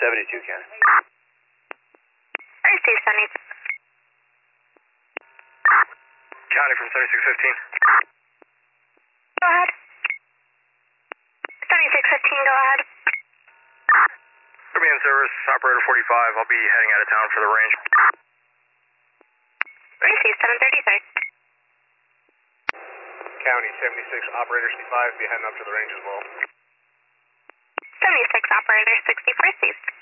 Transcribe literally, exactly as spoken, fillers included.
seventy-two, County. Receive seventy-two. County from seventy-six fifteen. Go ahead. seventy-six fifteen, go ahead. Command service, operator forty-five. I'll be heading out of town for the range. Receive seven thirty-six. County seventy-six, operator sixty-five. Be heading up to the range as well. seventy-six, operator sixty-four, received.